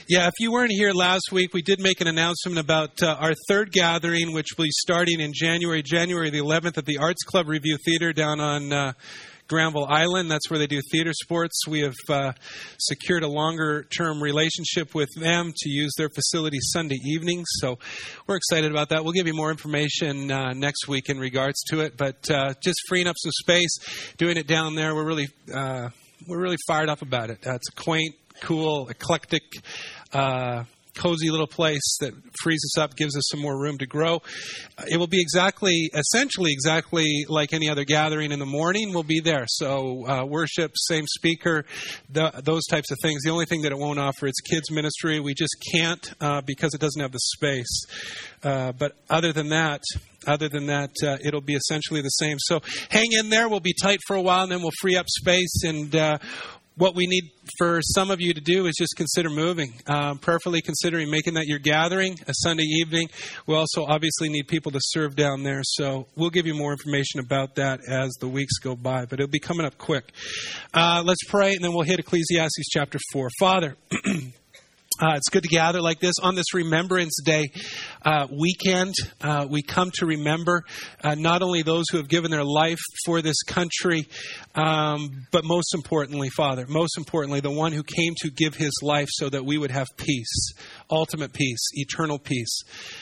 Yeah, if you weren't here last week, we did make an announcement about our third gathering, which will be starting in January the 11th at the Arts Club Review Theater down on Granville Island. That's where they do theater sports. We have secured a longer-term relationship with them to use their facility Sunday evenings. So we're excited about that. We'll give you more information next week in regards to it. But just freeing up some space, doing it down there, we're really fired up about it. It's a quaint, cool, eclectic, cozy little place that frees us up, gives us some more room to grow. It will be essentially exactly like any other gathering in the morning. We'll be there. So worship, same speaker, those types of things. The only thing that it won't offer is kids ministry. We just can't because it doesn't have the space. But other than that, it'll be essentially the same. So hang in there. We'll be tight for a while, and then we'll free up space. And what we need for some of you to do is just consider moving, prayerfully considering making that your gathering, a Sunday evening. We also obviously need people to serve down there. So we'll give you more information about that as the weeks go by, but it'll be coming up quick. Let's pray, and then we'll hit Ecclesiastes chapter 4. Father, it's good to gather like this on this Remembrance Day weekend. We come to remember not only those who have given their life for this country, but most importantly, Father, the one who came to give his life so that we would have peace, ultimate peace, eternal peace.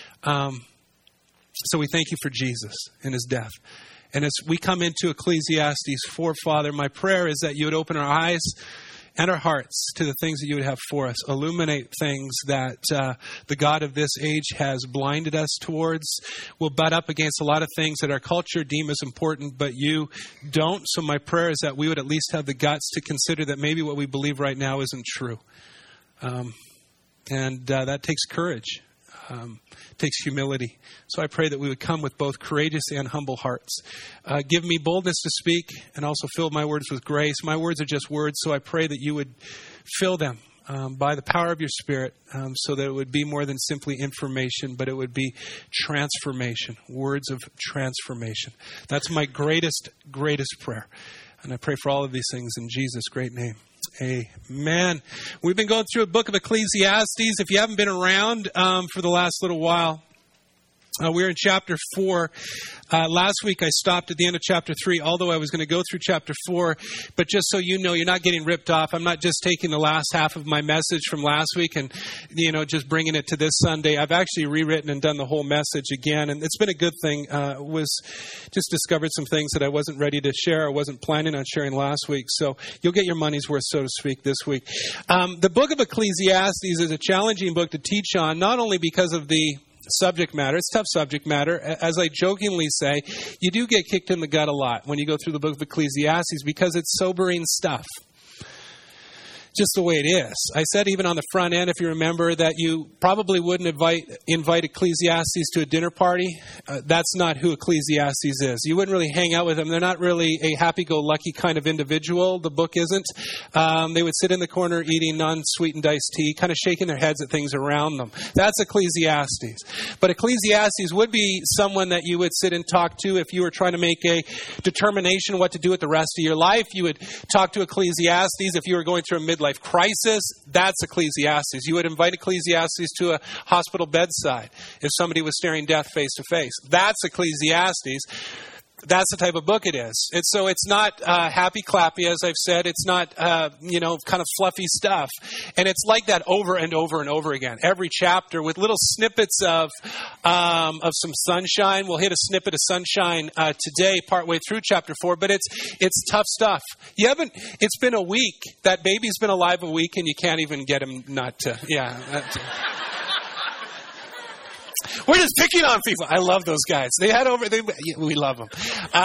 So we thank you for Jesus and his death. And as we come into Ecclesiastes 4, Father, my prayer is that you would open our eyes and our hearts to the things that you would have for us. Illuminate things that the God of this age has blinded us towards. We'll butt up against a lot of things that our culture deem as important, but you don't. So my prayer is that we would at least have the guts to consider that maybe what we believe right now isn't true. And that takes courage. Takes humility. So I pray that we would come with both courageous and humble hearts. Give me boldness to speak and also fill my words with grace. My words are just words, so I pray that you would fill them by the power of your Spirit so that it would be more than simply information, but it would be transformation, words of transformation. That's my greatest prayer. And I pray for all of these things in Jesus' great name. Amen. We've been going through a book of Ecclesiastes. If you haven't been around for the last little while, we're in chapter 4. Last week I stopped at the end of chapter 3, although I was going to go through chapter 4. But just so you know, you're not getting ripped off. I'm not just taking the last half of my message from last week and, just bringing it to this Sunday. I've actually rewritten and done the whole message again. And it's been a good thing. Was just discovered some things that I wasn't ready to share. I wasn't planning on sharing last week. So you'll get your money's worth, so to speak, this week. The book of Ecclesiastes is a challenging book to teach on, not only because of the subject matter. It's tough subject matter. As I jokingly say, you do get kicked in the gut a lot when you go through the book of Ecclesiastes because it's sobering stuff. Just the way it is. I said even on the front end, if you remember, that you probably wouldn't invite Ecclesiastes to a dinner party. That's not who Ecclesiastes is. You wouldn't really hang out with them. They're not really a happy-go-lucky kind of individual. The book isn't. They would sit in the corner eating non-sweetened iced tea, kind of shaking their heads at things around them. That's Ecclesiastes. But Ecclesiastes would be someone that you would sit and talk to if you were trying to make a determination what to do with the rest of your life. You would talk to Ecclesiastes if you were going through a midlife crisis. That's Ecclesiastes. You would invite Ecclesiastes to a hospital bedside if somebody was staring death face to face. That's Ecclesiastes. That's the type of book it is. So it's not happy clappy, as I've said. It's not, kind of fluffy stuff. And it's like that over and over and over again. Every chapter with little snippets of some sunshine. We'll hit a snippet of sunshine today, partway through chapter 4. But it's tough stuff. It's been a week. That baby's been alive a week, and you can't even get him not to. Yeah. We're just picking on people. I love those guys. We love them.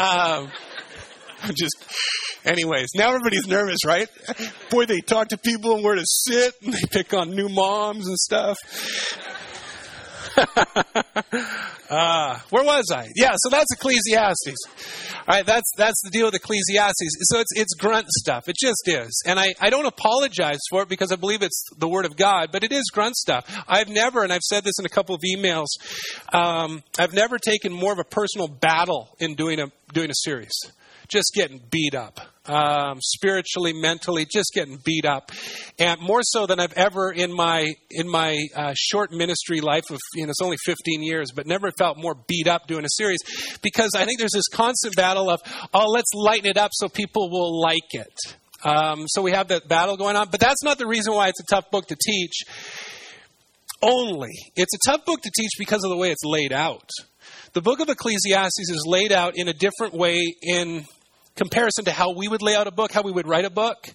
Anyways, now everybody's nervous, right? Boy, they talk to people and where to sit, and they pick on new moms and stuff. Where was I? Yeah, so that's Ecclesiastes. All right, that's the deal with Ecclesiastes. So it's grunt stuff. It just is. And I don't apologize for it because I believe it's the Word of God, but it is grunt stuff. I've never, and I've said this in a couple of emails, I've never taken more of a personal battle in doing a series. just getting beat up. Spiritually, mentally, just getting beat up. And more so than I've ever in my short ministry life of, it's only 15 years, but never felt more beat up doing a series, because I think there's this constant battle of, let's lighten it up so people will like it. So we have that battle going on, but that's not the reason why it's a tough book to teach. Only. It's a tough book to teach because of the way it's laid out. The book of Ecclesiastes is laid out in a different way in comparison to how we would lay out a book, how we would write a book.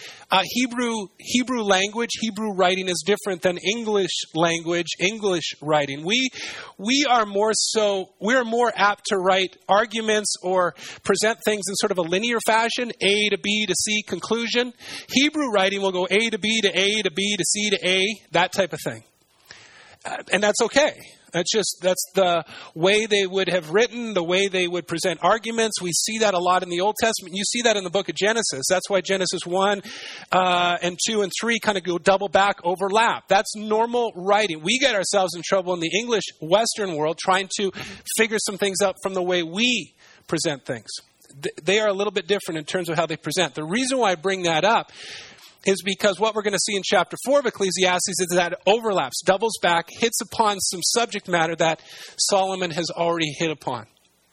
Hebrew language, Hebrew writing is different than English language, English writing. We are more apt to write arguments or present things in sort of a linear fashion, A to B to C conclusion. Hebrew writing will go A to B to A to B to C to A, that type of thing. And that's okay. That's the way they would have written, the way they would present arguments. We see that a lot in the Old Testament. You see that in the book of Genesis. That's why Genesis 1 and 2 and 3 kind of go double back, overlap. That's normal writing. We get ourselves in trouble in the English Western world trying to figure some things out from the way we present things. They are a little bit different in terms of how they present. The reason why I bring that up is because what we're going to see in chapter 4 of Ecclesiastes is that it overlaps, doubles back, hits upon some subject matter that Solomon has already hit upon.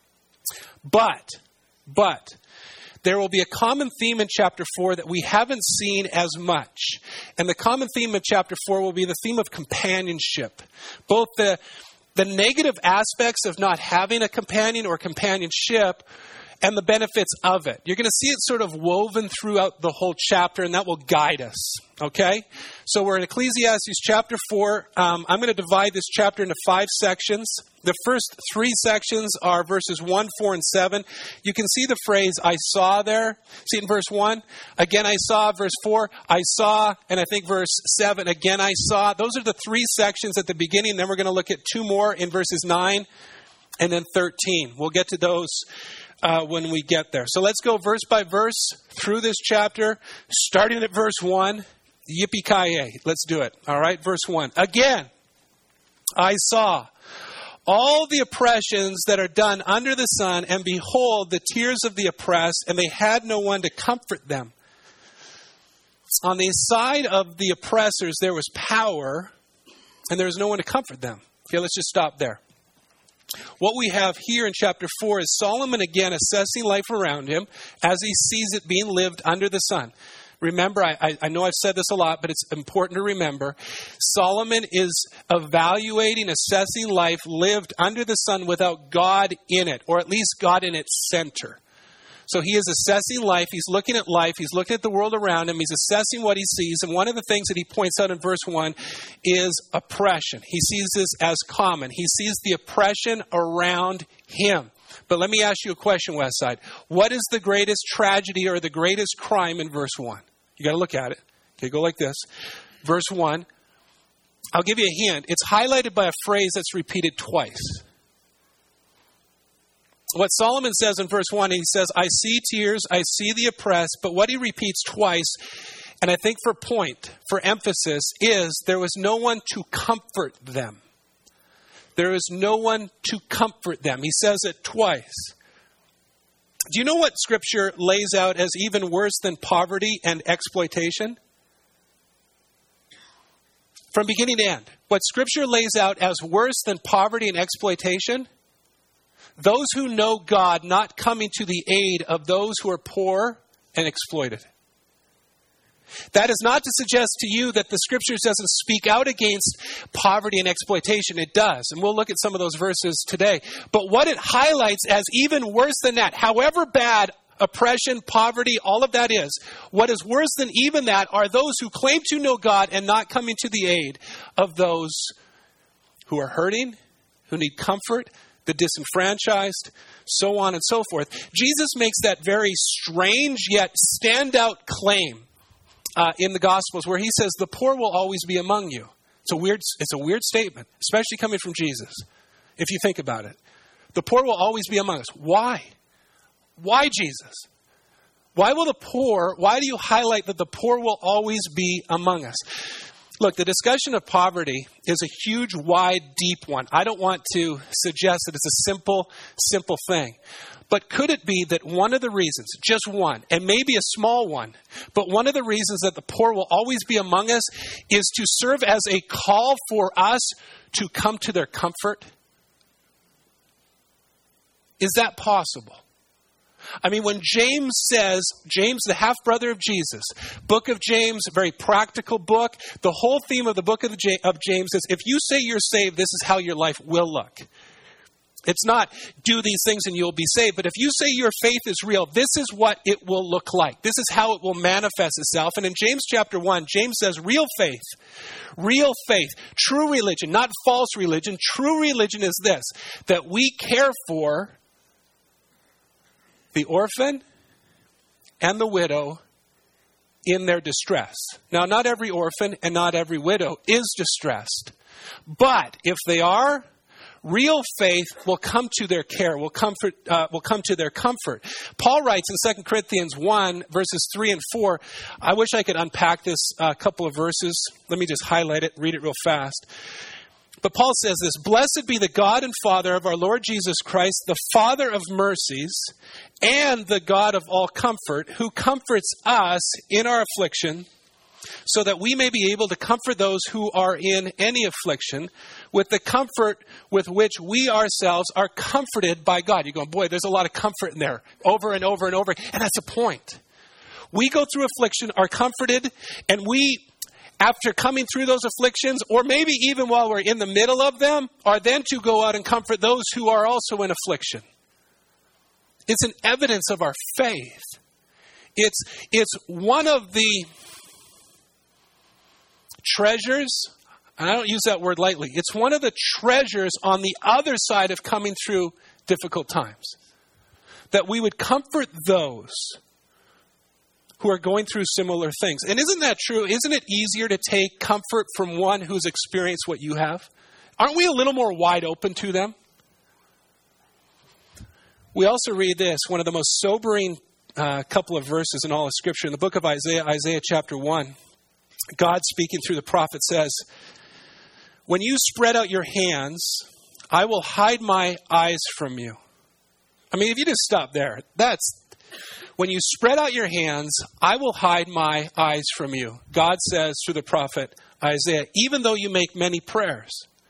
But, there will be a common theme in chapter 4 that we haven't seen as much. And the common theme of chapter 4 will be the theme of companionship. Both the negative aspects of not having a companion or companionship and the benefits of it. You're going to see it sort of woven throughout the whole chapter, and that will guide us, okay? So we're in Ecclesiastes chapter 4. I'm going to divide this chapter into 5 sections. The first 3 sections are verses 1, 4, and 7. You can see the phrase, I saw there. See it in verse 1? Again, I saw. Verse 4, I saw. And I think verse 7, again, I saw. Those are the 3 sections at the beginning. Then we're going to look at 2 more in verses 9 and then 13. We'll get to those when we get there. So let's go verse by verse through this chapter, starting at verse 1. Yippee-ki-yay. Let's do it. All right, verse 1. Again, I saw all the oppressions that are done under the sun, and behold, the tears of the oppressed, and they had no one to comfort them. On the side of the oppressors, there was power, and there was no one to comfort them. Okay, let's just stop there. What we have here in chapter 4 is Solomon again assessing life around him as he sees it being lived under the sun. Remember, I know I've said this a lot, but it's important to remember. Solomon is evaluating, assessing life lived under the sun without God in it, or at least God in its center. So he is assessing life. He's looking at life. He's looking at the world around him. He's assessing what he sees. And one of the things that he points out in verse 1 is oppression. He sees this as common. He sees the oppression around him. But let me ask you a question, Westside. What is the greatest tragedy or the greatest crime in verse 1? You got to look at it. Okay, go like this. Verse 1. I'll give you a hint. It's highlighted by a phrase that's repeated twice. What Solomon says in verse 1, he says, I see tears, I see the oppressed. But what he repeats twice, and I think for emphasis, is there was no one to comfort them. There is no one to comfort them. He says it twice. Do you know what Scripture lays out as even worse than poverty and exploitation? From beginning to end. What Scripture lays out as worse than poverty and exploitation? Those who know God not coming to the aid of those who are poor and exploited. That is not to suggest to you that the Scriptures doesn't speak out against poverty and exploitation. It does. And we'll look at some of those verses today. But what it highlights as even worse than that, however bad oppression, poverty, all of that is, what is worse than even that are those who claim to know God and not coming to the aid of those who are hurting, who need comfort, the disenfranchised, so on and so forth. Jesus makes that very strange yet standout claim in the Gospels where he says the poor will always be among you. It's a weird statement, especially coming from Jesus, if you think about it. The poor will always be among us. Why? Why, Jesus? Why do you highlight that the poor will always be among us? Look, the discussion of poverty is a huge, wide, deep one. I don't want to suggest that it's a simple thing. But could it be that one of the reasons, just one, and maybe a small one, but one of the reasons that the poor will always be among us is to serve as a call for us to come to their comfort? Is that possible? I mean, when James says, James, the half-brother of Jesus, book of James, a very practical book, the whole theme of the book of James is, if you say you're saved, this is how your life will look. It's not do these things and you'll be saved, but if you say your faith is real, this is what it will look like. This is how it will manifest itself. And in James chapter 1, James says real faith, true religion, not false religion. True religion is this, that we care for the orphan and the widow in their distress. Now, not every orphan and not every widow is distressed, but if they are, real faith will come to their care, will come to their comfort. Paul writes in 2 Corinthians 1, verses 3 and 4. I wish I could unpack this couple of verses. Let me just highlight it, read it real fast. But Paul says this, "Blessed be the God and Father of our Lord Jesus Christ, the Father of mercies and the God of all comfort, who comforts us in our affliction, so that we may be able to comfort those who are in any affliction with the comfort with which we ourselves are comforted by God." You're going, boy, there's a lot of comfort in there, over and over and over. And that's the point. We go through affliction, are comforted, and we, after coming through those afflictions, or maybe even while we're in the middle of them, are then to go out and comfort those who are also in affliction. It's an evidence of our faith. It's one of the treasures, and I don't use that word lightly, it's one of the treasures on the other side of coming through difficult times. That we would comfort those who are going through similar things. And isn't that true? Isn't it easier to take comfort from one who's experienced what you have? Aren't we a little more wide open to them? We also read this, one of the most sobering couple of verses in all of Scripture. In the book of Isaiah, Isaiah chapter 1, God speaking through the prophet says, "When you spread out your hands, I will hide my eyes from you." I mean, if you just stop there, when you spread out your hands, I will hide my eyes from you. God says through the prophet Isaiah, even though you make many prayers,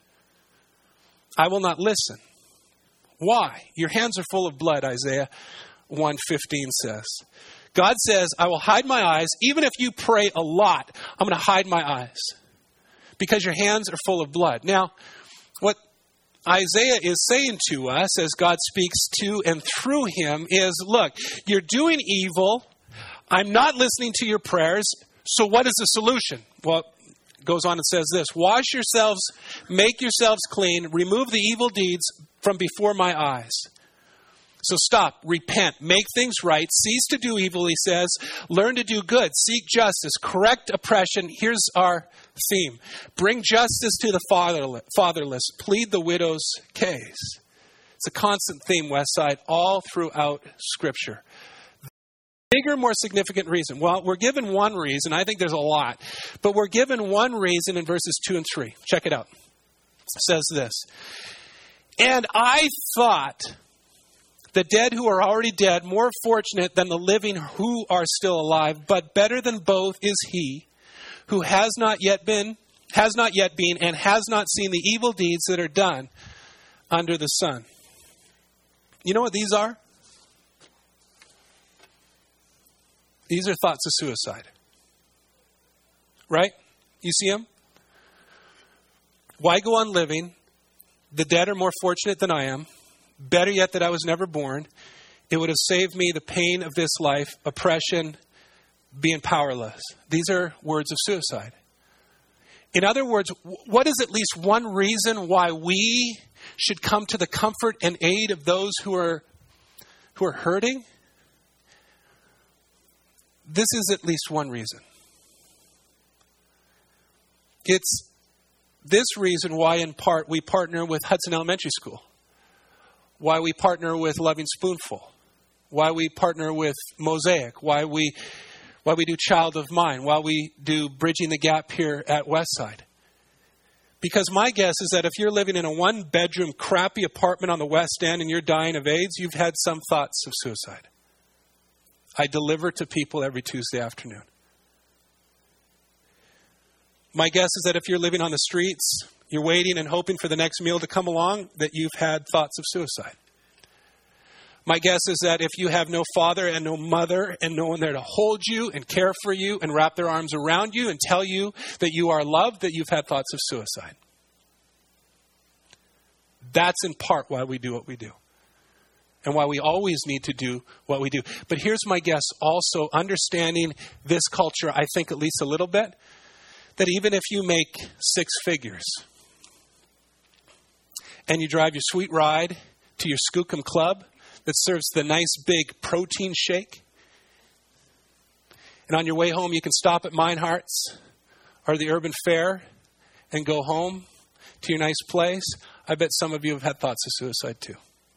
I will not listen. Why? Your hands are full of blood, Isaiah 1:15 says. God says, I will hide my eyes. Even if you pray a lot, I'm going to hide my eyes because your hands are full of blood. Now, what Isaiah is saying to us as God speaks to and through him is, look, you're doing evil. I'm not listening to your prayers. So what is the solution? Well, it goes on and says this, wash yourselves, make yourselves clean, remove the evil deeds from before my eyes. So stop, repent, make things right, cease to do evil, he says, learn to do good, seek justice, correct oppression. Here's our theme. Bring justice to the fatherless, plead the widow's case. It's a constant theme, Westside, all throughout Scripture. Bigger, more significant reason. Well, we're given one reason. I think there's a lot. But we're given one reason in verses 2 and 3. Check it out. It says this. And I thought the dead who are already dead, more fortunate than the living who are still alive, but better than both is he who has not yet been, and has not seen the evil deeds that are done under the sun. You know what these are? These are thoughts of suicide. Right? You see them? Why go on living? The dead are more fortunate than I am. Better yet that I was never born. It would have saved me the pain of this life, oppression, being powerless. These are words of suicide. In other words, what is at least one reason why we should come to the comfort and aid of those who are hurting? This is at least one reason. It's this reason why, in part, we partner with Hudson Elementary School. Why we partner with Loving Spoonful. Why we partner with Mosaic. Why we Why we do Child of Mine, why we do Bridging the Gap here at Westside. Because my guess is that if you're living in a one-bedroom, crappy apartment on the West End and you're dying of AIDS, you've had some thoughts of suicide. I deliver to people every Tuesday afternoon. My guess is that if you're living on the streets, you're waiting and hoping for the next meal to come along, that you've had thoughts of suicide. My guess is that if you have no father and no mother and no one there to hold you and care for you and wrap their arms around you and tell you that you are loved, that you've had thoughts of suicide. That's in part why we do what we do. And why we always need to do what we do. But here's my guess also, understanding this culture, I think at least a little bit, that even if you make 6 figures and you drive your sweet ride to your Skookum Club that serves the nice big protein shake, and on your way home you can stop at Meinhardt's or the Urban Fair and go home to your nice place, I bet some of you have had thoughts of suicide too.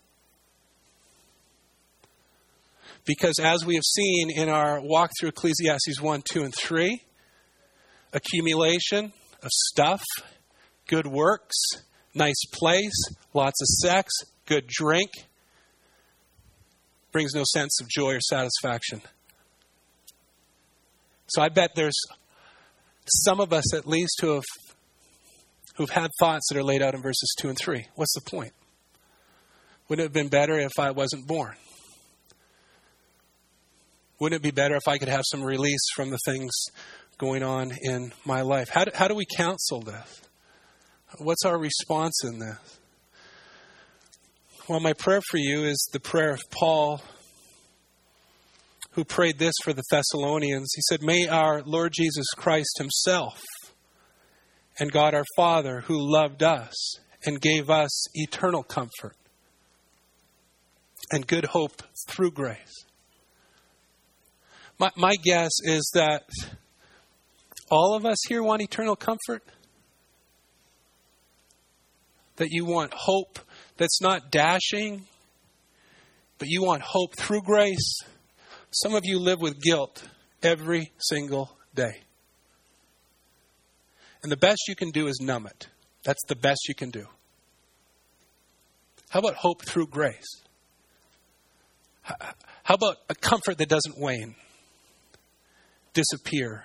Because as we have seen in our walk through Ecclesiastes 1, 2, and 3, accumulation of stuff, good works, nice place, lots of sex, good drink, brings no sense of joy or satisfaction. So I bet there's some of us at least who've had thoughts that are laid out in verses 2 and 3. What's the point? Wouldn't it have been better if I wasn't born? Wouldn't it be better if I could have some release from the things going on in my life? How do we counsel this? What's our response in this? Well, my prayer for you is the prayer of Paul, who prayed this for the Thessalonians. He said, "May our Lord Jesus Christ himself and God our Father, who loved us and gave us eternal comfort and good hope through grace." My guess is that all of us here want eternal comfort. That you want hope that's not dashing, but you want hope through grace. Some of you live with guilt every single day. And the best you can do is numb it. That's the best you can do. How about hope through grace? How about a comfort that doesn't wane, disappear?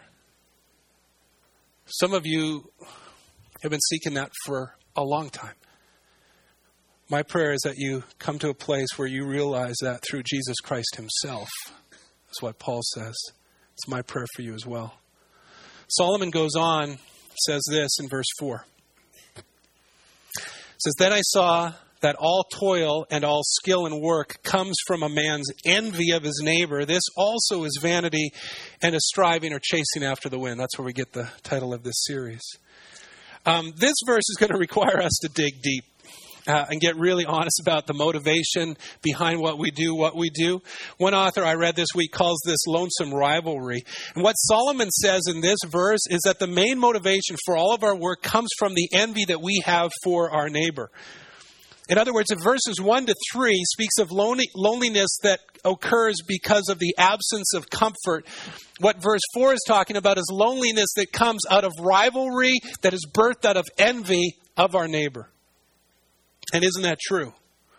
Some of you have been seeking that for a long time. My prayer is that you come to a place where you realize that through Jesus Christ himself. That's what Paul says. It's my prayer for you as well. Solomon goes on, says this in verse 4. It says, "Then I saw that all toil and all skill and work comes from a man's envy of his neighbor. This also is vanity and a striving or chasing after the wind." That's where we get the title of this series. This verse is going to require us to dig deep. And get really honest about the motivation behind what we do. One author I read this week calls this lonesome rivalry. And what Solomon says in this verse is that the main motivation for all of our work comes from the envy that we have for our neighbor. In other words, if verses 1 to 3 speaks of loneliness that occurs because of the absence of comfort, what verse 4 is talking about is loneliness that comes out of rivalry that is birthed out of envy of our neighbor. And isn't that true?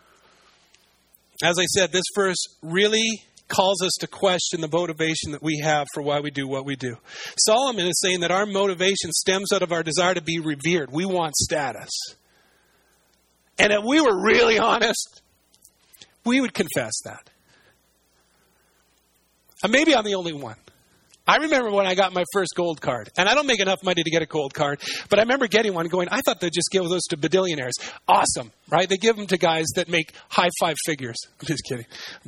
As I said, this verse really calls us to question the motivation that we have for why we do what we do. Solomon is saying that our motivation stems out of our desire to be revered. We want status. And if we were really honest, we would confess that. And maybe I'm the only one. I remember when I got my first gold card, and I don't make enough money to get a gold card, but I remember getting one going, I thought they'd just give those to billionaires. Awesome, right? They give them to guys that make high 5 figures. I'm just kidding. I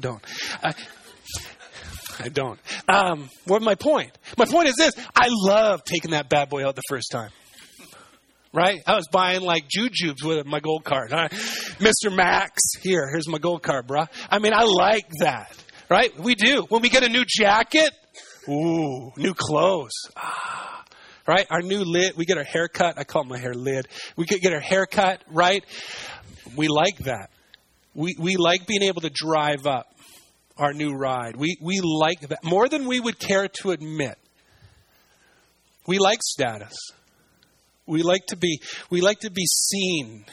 don't. What's my point? My point is this. I love taking that bad boy out the first time. Right? I was buying like jujubes with my gold card. Mr. Max, here's my gold card, bruh. I mean, I like that. Right? We do. When we get a new jacket, ooh, new clothes. Right? Our new lid. We get our hair cut. I call my hair lid. We could get our hair cut, right? We like that. We like being able to drive up our new ride. We like that more than we would care to admit. We like status. We like to be seen.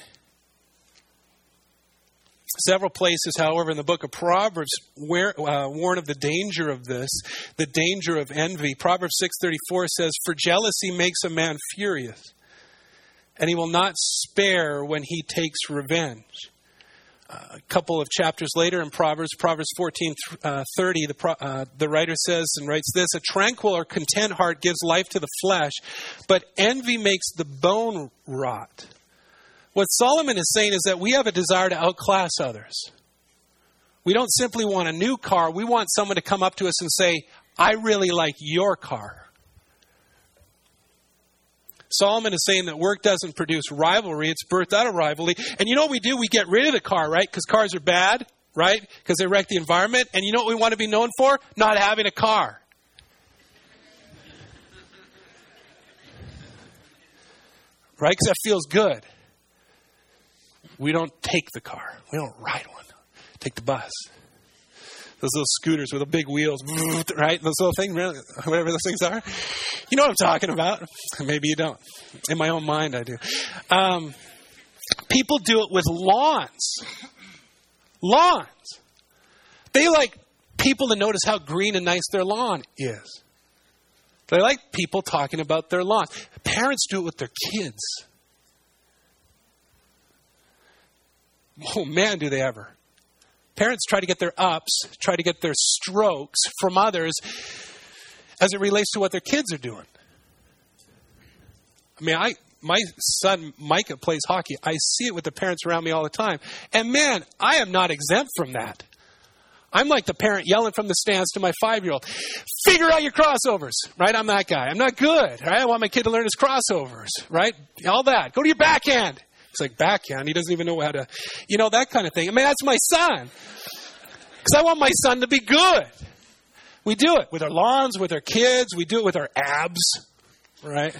Several places, however, in the book of Proverbs warn of the danger of this, the danger of envy. Proverbs 6:34 says, "For jealousy makes a man furious, and he will not spare when he takes revenge." A couple of chapters later in Proverbs 14:30, the writer says and writes this: "A tranquil or content heart gives life to the flesh, but envy makes the bone rot." What Solomon is saying is that we have a desire to outclass others. We don't simply want a new car. We want someone to come up to us and say, "I really like your car." Solomon is saying that work doesn't produce rivalry. It's birthed out of rivalry. And you know what we do? We get rid of the car, right? Because cars are bad, right? Because they wreck the environment. And you know what we want to be known for? Not having a car. Right? Because that feels good. We don't take the car. We don't ride one. Take the bus. Those little scooters with the big wheels, right? Those little things, whatever those things are. You know what I'm talking about. Maybe you don't. In my own mind, I do. People do it with lawns. Lawns. They like people to notice how green and nice their lawn is. They like people talking about their lawns. Parents do it with their kids. Oh, man, do they ever. Parents try to get their ups, try to get their strokes from others as it relates to what their kids are doing. I mean, my son, Micah, plays hockey. I see it with the parents around me all the time. And man, I am not exempt from that. I'm like the parent yelling from the stands to my 5-year-old, "Figure out your crossovers," right? I'm that guy. I'm not good, right? I want my kid to learn his crossovers, right? All that. Go to your backhand. It's like, backhand? He doesn't even know how to, that kind of thing. I mean, that's my son. Because I want my son to be good. We do it with our lawns, with our kids. We do it with our abs, right?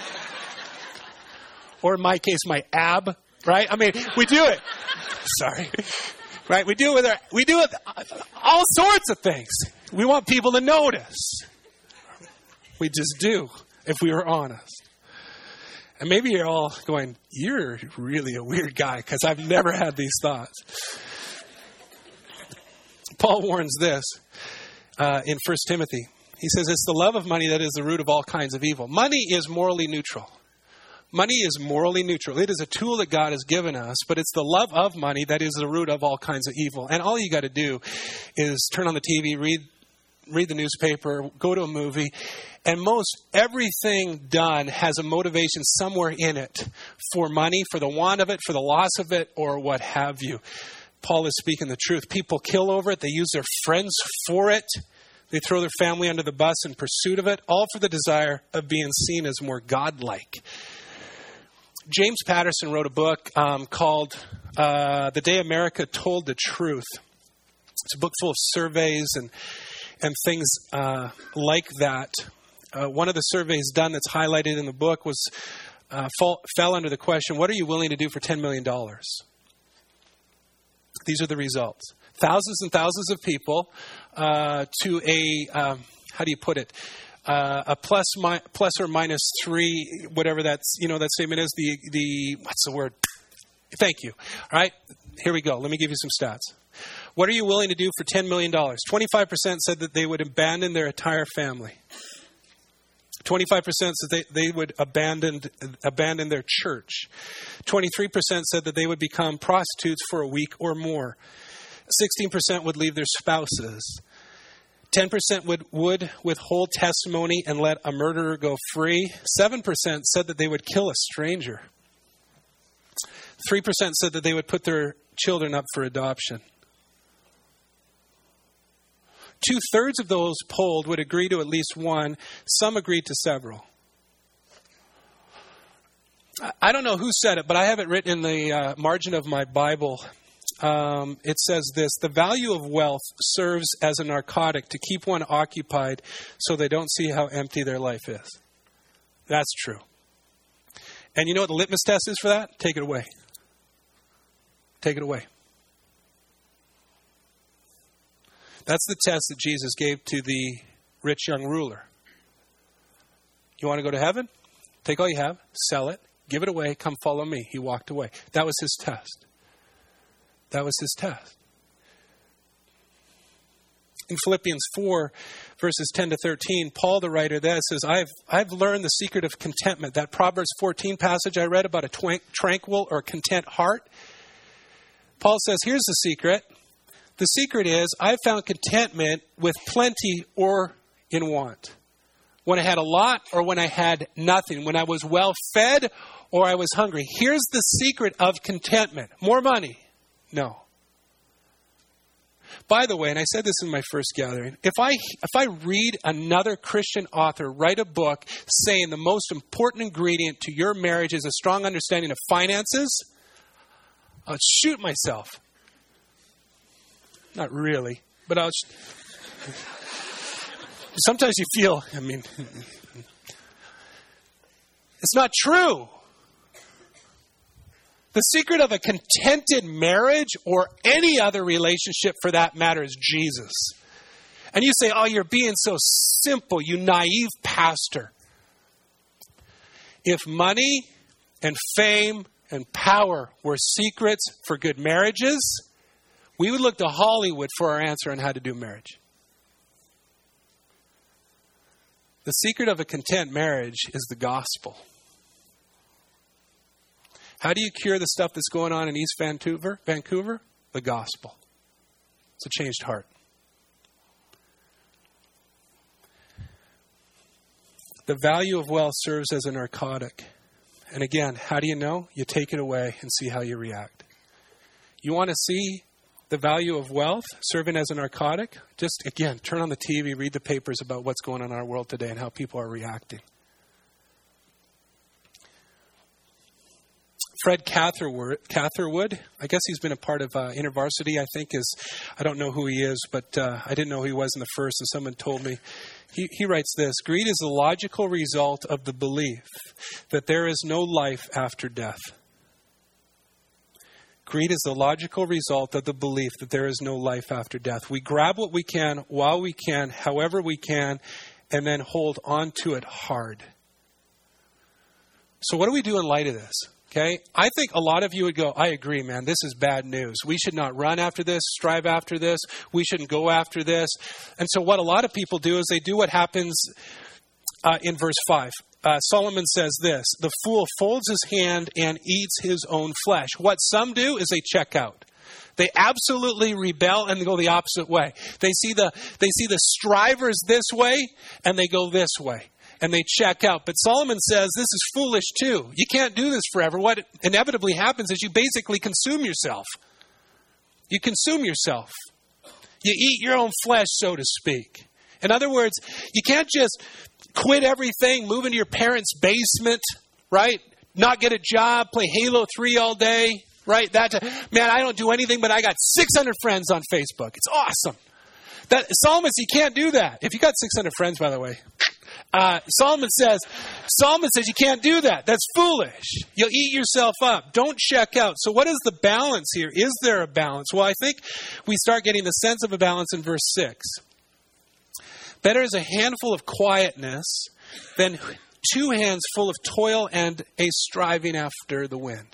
Or in my case, my ab, right? I mean, we do it. Sorry. Right? We do it with all sorts of things. We want people to notice. We just do, if we were honest. And maybe you're all going, "You're really a weird guy," because I've never had these thoughts. Paul warns this in 1 Timothy. He says, "It's the love of money that is the root of all kinds of evil." Money is morally neutral. Money is morally neutral. It is a tool that God has given us, but it's the love of money that is the root of all kinds of evil. And all you got to do is turn on the TV, read the newspaper, go to a movie, and most everything done has a motivation somewhere in it for money, for the want of it, for the loss of it, or what have you. Paul is speaking the truth. People kill over it. They use their friends for it. They throw their family under the bus in pursuit of it, all for the desire of being seen as more godlike. James Patterson wrote a book called The Day America Told the Truth. It's a book full of surveys and things like that. One of the surveys done that's highlighted in the book was fell under the question, "What are you willing to do for $10 million? These are the results. Thousands and thousands of people to a, how do you put it? A plus or minus 3, whatever that's, that statement is, the what's the word? Thank you. All right, here we go. Let me give you some stats. What are you willing to do for $10 million? 25% said that they would abandon their entire family. 25% said they would abandon their church. 23% said that they would become prostitutes for a week or more. 16% would leave their spouses. 10% would withhold testimony and let a murderer go free. 7% said that they would kill a stranger. 3% said that they would put their children up for adoption. 2/3 of those polled would agree to at least one. Some agreed to several. I don't know who said it, but I have it written in the margin of my Bible. It says this: the value of wealth serves as a narcotic to keep one occupied so they don't see how empty their life is. That's true. And you know what the litmus test is for that? Take it away. Take it away. That's the test that Jesus gave to the rich young ruler. You want to go to heaven? Take all you have, sell it, give it away, come follow me. He walked away. That was his test. That was his test. In Philippians 4, verses 10 to 13, Paul, the writer there, says, I've learned the secret of contentment. That Proverbs 14 passage I read about a tranquil or content heart. Paul says, here's the secret. The secret is, I've found contentment with plenty or in want. When I had a lot or when I had nothing. When I was well fed or I was hungry. Here's the secret of contentment. More money? No. By the way, and I said this in my first gathering, if I read another Christian author write a book saying the most important ingredient to your marriage is a strong understanding of finances, I'll shoot myself. Not really, but sometimes you feel, it's not true. The secret of a contented marriage or any other relationship for that matter is Jesus. And you say, oh, you're being so simple, you naive pastor. If money and fame and power were secrets for good marriages, we would look to Hollywood for our answer on how to do marriage. The secret of a content marriage is the gospel. How do you cure the stuff that's going on in East Vancouver? The gospel. It's a changed heart. The value of wealth serves as a narcotic. And again, how do you know? You take it away and see how you react. You want to see the value of wealth serving as a narcotic? Just, again, turn on the TV, read the papers about what's going on in our world today and how people are reacting. Fred Catherwood, I guess he's been a part of InterVarsity, I don't know who he is, but I didn't know who he was in the first, and someone told me. He writes this: greed is the logical result of the belief that there is no life after death. Greed is the logical result of the belief that there is no life after death. We grab what we can, while we can, however we can, and then hold on to it hard. So what do we do in light of this? Okay, I think a lot of you would go, I agree, man, this is bad news. We should not run after this, strive after this. We shouldn't go after this. And so what a lot of people do is they do what happens in verse 5. Solomon says this: the fool folds his hand and eats his own flesh. What some do is they check out. They absolutely rebel and go the opposite way. They see the strivers this way and they go this way. And they check out. But Solomon says this is foolish too. You can't do this forever. What inevitably happens is you basically consume yourself. You consume yourself. You eat your own flesh, so to speak. In other words, you can't just quit everything, move into your parents' basement, right? Not get a job, play Halo 3 all day, right? Man, I don't do anything, but I got 600 friends on Facebook. It's awesome. Solomon says you can't do that. If you got 600 friends, by the way, Solomon says you can't do that. That's foolish. You'll eat yourself up. Don't check out. So what is the balance here? Is there a balance? Well, I think we start getting the sense of a balance in verse 6. Better is a handful of quietness than 2 hands full of toil and a striving after the wind.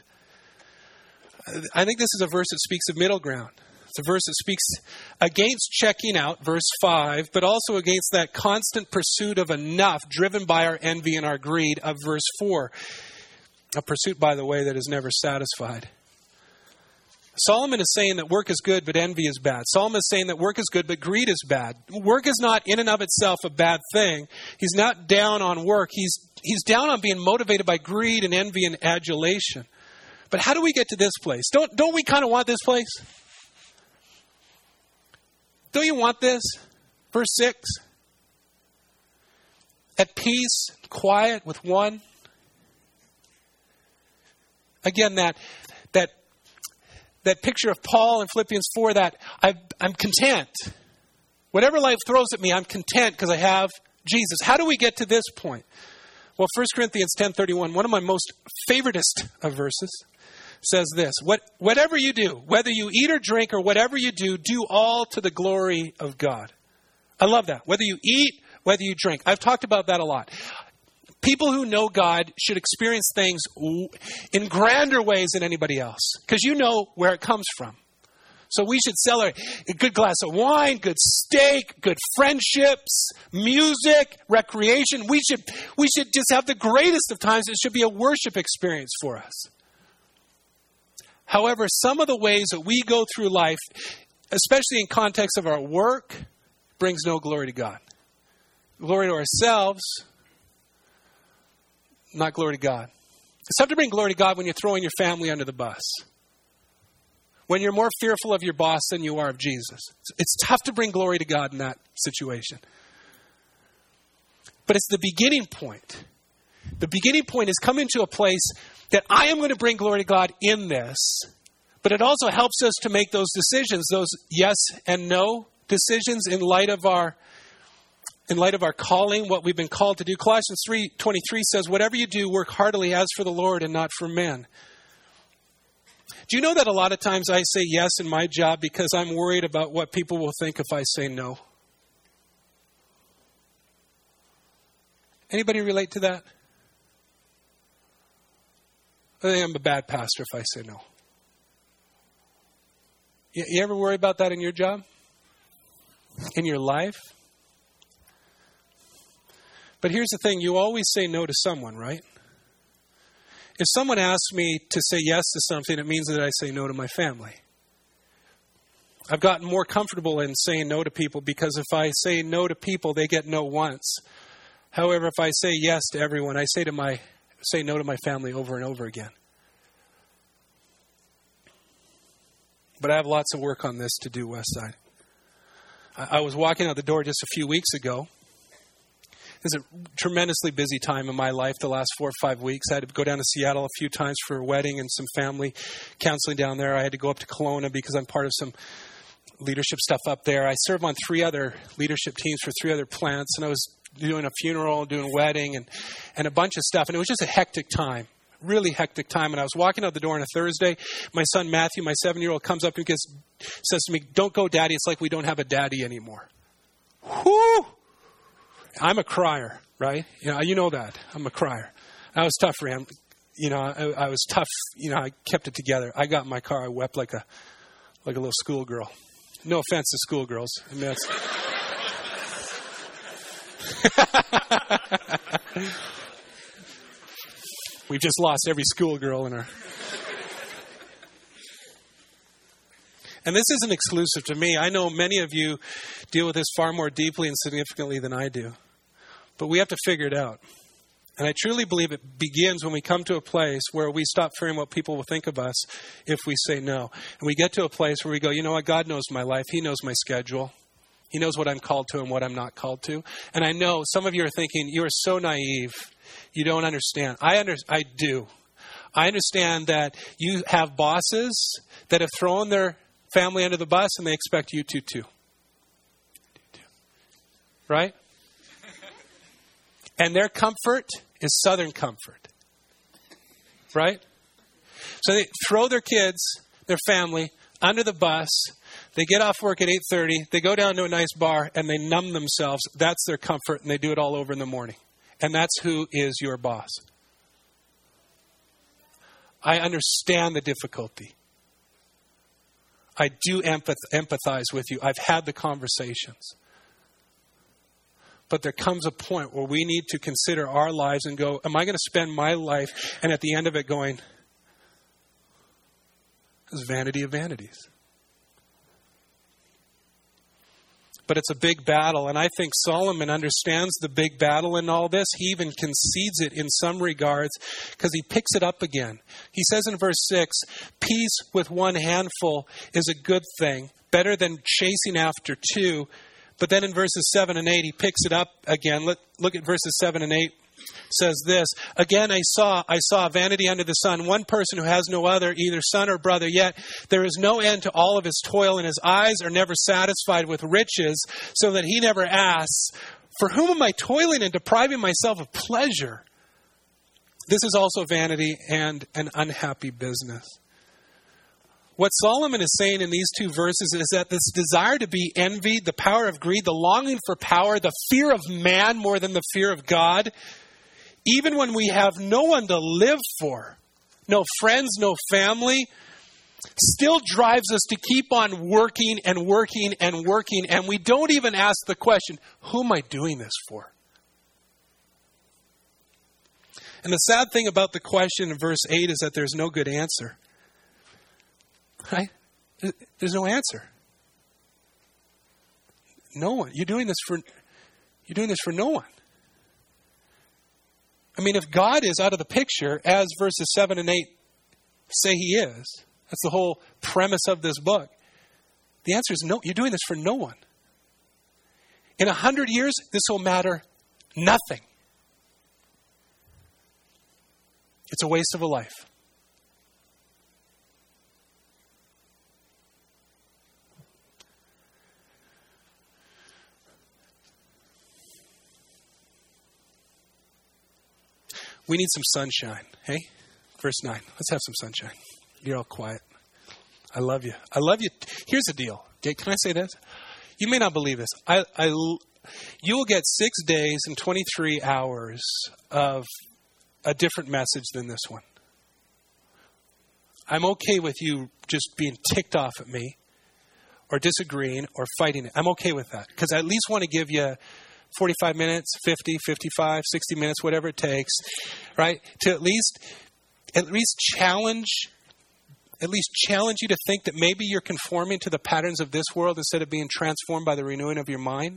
I think this is a verse that speaks of middle ground. It's a verse that speaks against checking out, verse 5, but also against that constant pursuit of enough driven by our envy and our greed of verse 4. A pursuit, by the way, that is never satisfied. Solomon is saying that work is good, but envy is bad. Solomon is saying that work is good, but greed is bad. Work is not in and of itself a bad thing. He's not down on work. He's down on being motivated by greed and envy and adulation. But how do we get to this place? Don't we kind of want this place? Don't you want this? Verse 6. At peace, quiet with one. Again, that picture of Paul in Philippians 4, that I'm content. Whatever life throws at me, I'm content because I have Jesus. How do we get to this point? Well, 1 Corinthians 10:31, one of my most favoritist of verses, says this, whatever you do, whether you eat or drink or whatever you do, do all to the glory of God. I love that. Whether you eat, whether you drink. I've talked about that a lot. People who know God should experience things in grander ways than anybody else, because you know where it comes from. So we should celebrate a good glass of wine, good steak, good friendships, music, recreation. We should just have the greatest of times. It should be a worship experience for us. However, some of the ways that we go through life, especially in context of our work, brings no glory to God. Glory to ourselves, not glory to God. It's tough to bring glory to God when you're throwing your family under the bus. When you're more fearful of your boss than you are of Jesus. It's tough to bring glory to God in that situation. But it's the beginning point. The beginning point is coming to a place that I am going to bring glory to God in this. But it also helps us to make those decisions, those yes and no decisions in light of our calling, what we've been called to do. Colossians 3:23 says, whatever you do, work heartily as for the Lord and not for men. Do you know that a lot of times I say yes in my job because I'm worried about what people will think if I say no? Anybody relate to that? I think I'm a bad pastor if I say no. You ever worry about that in your job? In your life? But here's the thing, you always say no to someone, right? If someone asks me to say yes to something, it means that I say no to my family. I've gotten more comfortable in saying no to people because if I say no to people, they get no once. However, if I say yes to everyone, I say no to my family over and over again. But I have lots of work on this to do, Westside. I was walking out the door just a few weeks ago. It's a tremendously busy time in my life the last 4 or 5 weeks. I had to go down to Seattle a few times for a wedding and some family counseling down there. I had to go up to Kelowna because I'm part of some leadership stuff up there. I serve on 3 other leadership teams for 3 other plants, and I was doing a funeral, doing a wedding, and a bunch of stuff. And it was just a hectic time, really hectic time. And I was walking out the door on a Thursday. My son Matthew, my 7-year-old, comes up and says to me, "Don't go, Daddy. It's like we don't have a daddy anymore." Whoo! I'm a crier, right? You know that. I'm a crier. I was tough for him. I was tough. I kept it together. I got in my car. I wept like a little schoolgirl. No offense to schoolgirls. I mean, that's... We've just lost every schoolgirl in our... And this isn't exclusive to me. I know many of you deal with this far more deeply and significantly than I do. But we have to figure it out. And I truly believe it begins when we come to a place where we stop fearing what people will think of us if we say no. And we get to a place where we go, you know what, God knows my life. He knows my schedule. He knows what I'm called to and what I'm not called to. And I know some of you are thinking, you are so naive. You don't understand. I do. I understand that you have bosses that have thrown their family under the bus and they expect you to too. Right? And their comfort is Southern comfort. Right? So they throw their kids, their family, under the bus. They get off work at 8:30. They go down to a nice bar and they numb themselves. That's their comfort, and they do it all over in the morning. And that's who is your boss. I understand the difficulty. I do empathize with you. I've had the conversations. But there comes a point where we need to consider our lives and go, am I going to spend my life and at the end of it going, this is vanity of vanities. But it's a big battle, and I think Solomon understands the big battle in all this. He even concedes it in some regards because he picks it up again. He says in verse 6, peace with one handful is a good thing, better than chasing after 2. But then in verses 7 and 8, he picks it up again. Look at verses 7 and 8. It says this, again I saw vanity under the sun, one person who has no other, either son or brother, yet there is no end to all of his toil, and his eyes are never satisfied with riches, so that he never asks, for whom am I toiling and depriving myself of pleasure? This is also vanity and an unhappy business. What Solomon is saying in these two verses is that this desire to be envied, the power of greed, the longing for power, the fear of man more than the fear of God, even when we have no one to live for, no friends, no family, still drives us to keep on working and working and working. And we don't even ask the question, who am I doing this for? And the sad thing about the question in verse 8 is that there's no good answer. Right? There's no answer. No one. You're doing this for no one. I mean, if God is out of the picture, as verses 7 and 8 say he is, that's the whole premise of this book. The answer is no. You're doing this for no one. In 100 years, this will matter nothing. It's a waste of a life. We need some sunshine. Hey? Verse 9. Let's have some sunshine. You're all quiet. I love you. I love you. Here's the deal. Okay, can I say this? You may not believe this. You will get 6 days and 23 hours of a different message than this one. I'm okay with you just being ticked off at me or disagreeing or fighting it. I'm okay with that because I at least want to give you 45 minutes, 50, 55, 60 minutes, whatever it takes, right? To at least challenge you to think that maybe you're conforming to the patterns of this world instead of being transformed by the renewing of your mind.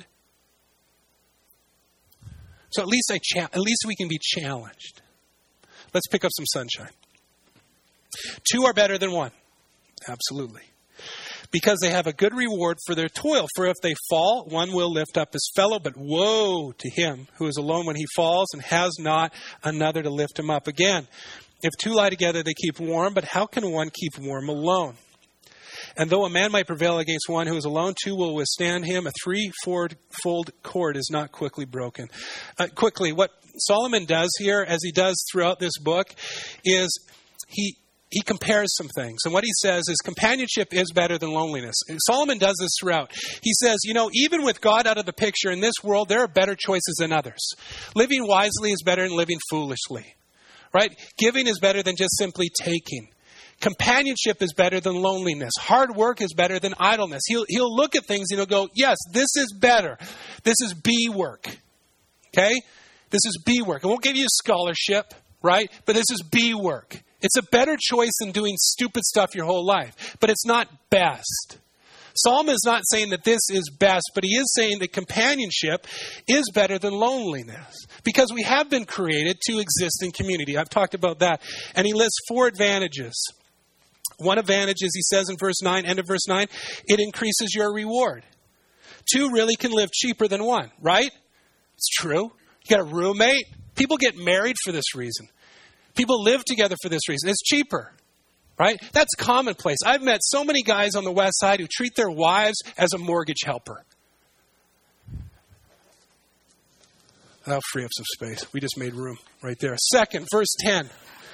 So at least we can be challenged. Let's pick up some sunshine. 2 are better than 1. Absolutely. Because they have a good reward for their toil. For if they fall, one will lift up his fellow. But woe to him who is alone when he falls and has not another to lift him up. Again, if 2 lie together, they keep warm. But how can one keep warm alone? And though a man might prevail against one who is alone, 2 will withstand him. A 3-fold cord is not quickly broken. What Solomon does here, as he does throughout this book, is he compares some things. And what he says is companionship is better than loneliness. And Solomon does this throughout. He says, even with God out of the picture in this world, there are better choices than others. Living wisely is better than living foolishly. Right? Giving is better than just simply taking. Companionship is better than loneliness. Hard work is better than idleness. He'll look at things and he'll go, yes, this is better. This is B work. Okay? This is B work. I won't give you a scholarship, right? But this is B work. It's a better choice than doing stupid stuff your whole life. But it's not best. Solomon is not saying that this is best, but he is saying that companionship is better than loneliness. Because we have been created to exist in community. I've talked about that. And he lists 4 advantages. One advantage is, he says in verse 9, end of verse 9, it increases your reward. 2 really can live cheaper than 1, right? It's true. You got a roommate. People get married for this reason. People live together for this reason. It's cheaper, right? That's commonplace. I've met so many guys on the west side who treat their wives as a mortgage helper. That'll free up some space. We just made room right there. Second, verse 10.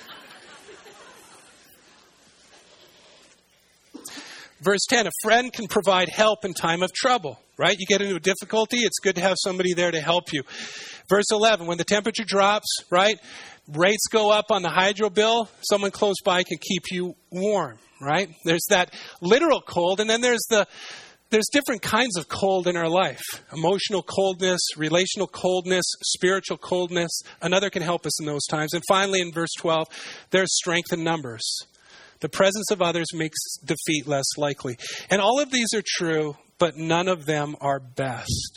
Verse 10, a friend can provide help in time of trouble, right? You get into a difficulty, it's good to have somebody there to help you. Verse 11, when the temperature drops, right? Rates go up on the hydro bill, someone close by can keep you warm, right? There's that literal cold, and then there's different kinds of cold in our life. Emotional coldness, relational coldness, spiritual coldness. Another can help us in those times. And finally, in verse 12, there's strength in numbers. The presence of others makes defeat less likely. And all of these are true, but none of them are best.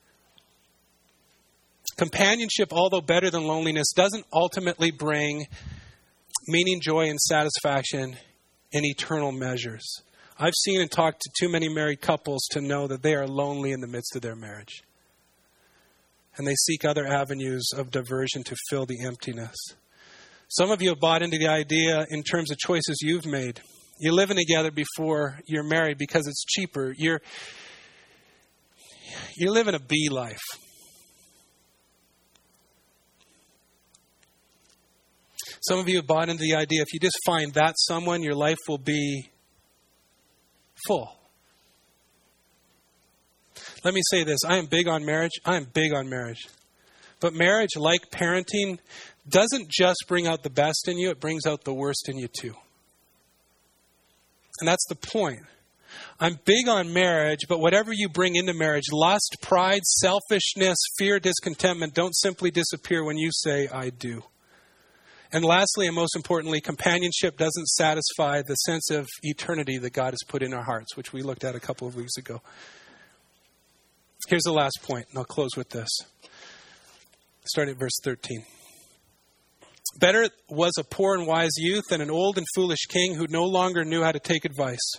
Companionship, although better than loneliness, doesn't ultimately bring meaning, joy, and satisfaction in eternal measures. I've seen and talked to too many married couples to know that they are lonely in the midst of their marriage. And they seek other avenues of diversion to fill the emptiness. Some of you have bought into the idea in terms of choices you've made. You're living together before you're married because it's cheaper. You're living a B life. Some of you have bought into the idea if you just find that someone, your life will be full. Let me say this. I am big on marriage. I am big on marriage. But marriage, like parenting, doesn't just bring out the best in you. It brings out the worst in you too. And that's the point. I'm big on marriage, but whatever you bring into marriage, lust, pride, selfishness, fear, discontentment, don't simply disappear when you say, I do. And lastly, and most importantly, companionship doesn't satisfy the sense of eternity that God has put in our hearts, which we looked at a couple of weeks ago. Here's the last point, and I'll close with this. Starting at verse 13. Better was a poor and wise youth than an old and foolish king who no longer knew how to take advice.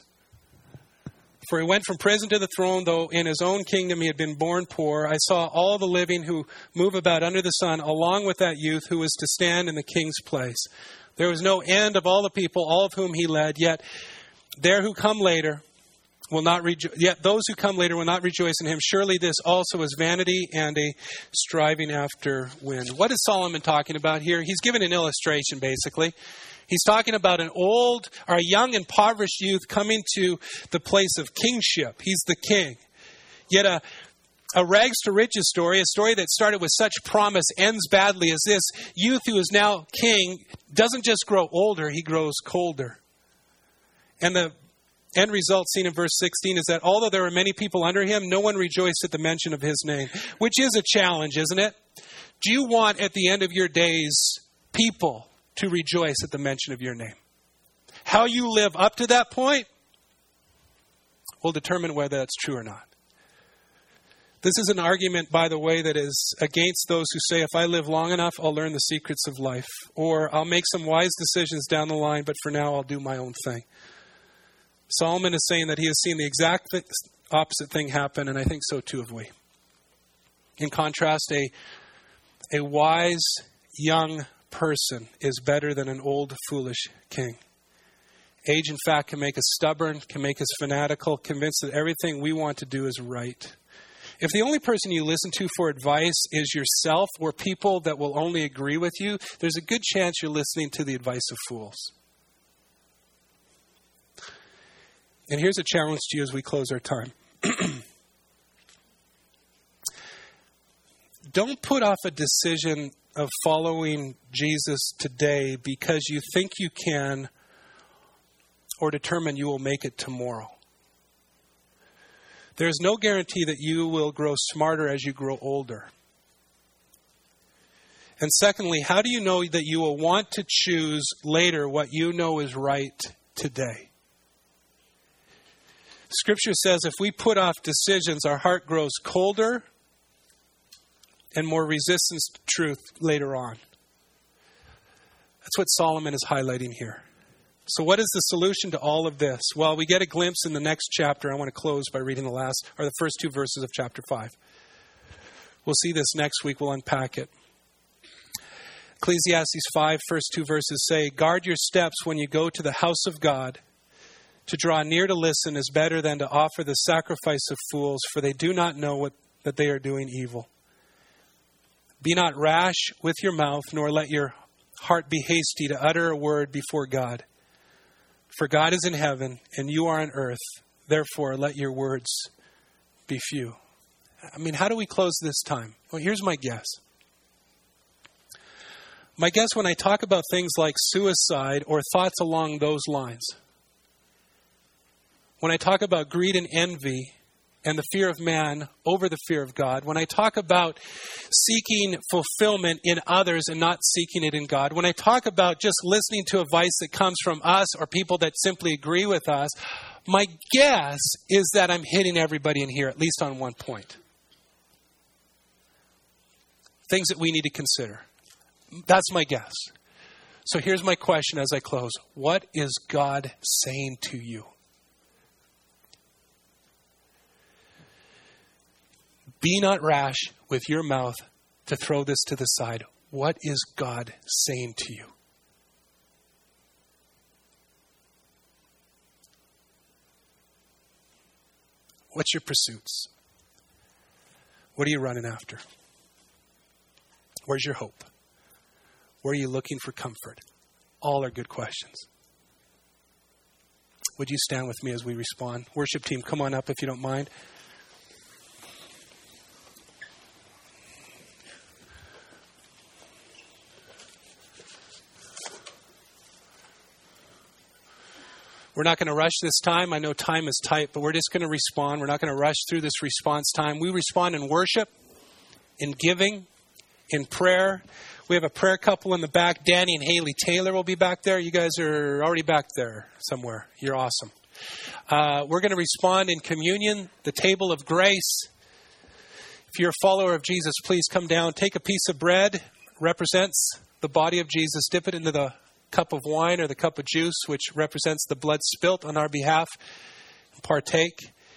For he went from prison to the throne, though in his own kingdom he had been born poor. I saw all the living who move about under the sun, along with that youth who was to stand in the king's place. There was no end of all the people, all of whom he led. Yet those who come later will not rejoice in him. Surely this also is vanity and a striving after wind. What is Solomon talking about here? He's given an illustration, basically. He's talking about a young impoverished youth coming to the place of kingship. He's the king. Yet a rags to riches story, a story that started with such promise, ends badly as this youth who is now king doesn't just grow older, he grows colder. And the end result seen in verse 16 is that although there were many people under him, no one rejoiced at the mention of his name, which is a challenge, isn't it? Do you want at the end of your days people to rejoice at the mention of your name? How you live up to that point will determine whether that's true or not. This is an argument, by the way, that is against those who say, if I live long enough, I'll learn the secrets of life. Or I'll make some wise decisions down the line, but for now I'll do my own thing. Solomon is saying that he has seen the exact opposite thing happen, and I think so too have we. In contrast, a wise young person is better than an old, foolish king. Age, in fact, can make us stubborn, can make us fanatical, convinced that everything we want to do is right. If the only person you listen to for advice is yourself or people that will only agree with you, there's a good chance you're listening to the advice of fools. And here's a challenge to you as we close our time. Don't put off a decision of following Jesus today because you think you can or determine you will make it tomorrow. There's no guarantee that you will grow smarter as you grow older. And secondly, how do you know that you will want to choose later what you know is right today? Scripture says if we put off decisions, our heart grows colder and more resistance to truth later on. That's what Solomon is highlighting here. So what is the solution to all of this? Well, we get a glimpse in the next chapter. I want to close by reading the first two verses of chapter 5. We'll see this next week. We'll unpack it. Ecclesiastes 5, first two verses say, guard your steps when you go to the house of God. To draw near to listen is better than to offer the sacrifice of fools, for they do not know that they are doing evil. Be not rash with your mouth, nor let your heart be hasty to utter a word before God. For God is in heaven, and you are on earth. Therefore, let your words be few. I mean, how do we close this time? Well, here's my guess. My guess when I talk about things like suicide or thoughts along those lines, when I talk about greed and envy and the fear of man over the fear of God, when I talk about seeking fulfillment in others and not seeking it in God, when I talk about just listening to advice that comes from us or people that simply agree with us, my guess is that I'm hitting everybody in here, at least on one point. Things that we need to consider. That's my guess. So here's my question as I close. What is God saying to you? Be not rash with your mouth to throw this to the side. What is God saying to you? What's your pursuits? What are you running after? Where's your hope? Where are you looking for comfort? All are good questions. Would you stand with me as we respond? Worship team, come on up if you don't mind. We're not going to rush this time. I know time is tight, but we're just going to respond. We're not going to rush through this response time. We respond in worship, in giving, in prayer. We have a prayer couple in the back. Danny and Haley Taylor will be back there. You guys are already back there somewhere. You're awesome. We're going to respond in communion, the table of grace. If you're a follower of Jesus, please come down. Take a piece of bread. Represents the body of Jesus. Dip it into the cup of wine or the cup of juice, which represents the blood spilt on our behalf. Partake.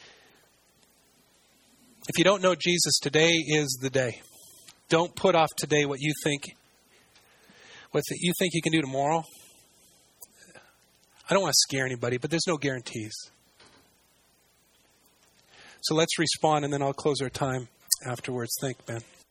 If you don't know Jesus, today is the day. Don't put off today what you think you can do tomorrow. I don't want to scare anybody, but there's no guarantees. So let's respond, and then I'll close our time afterwards. Thank Ben.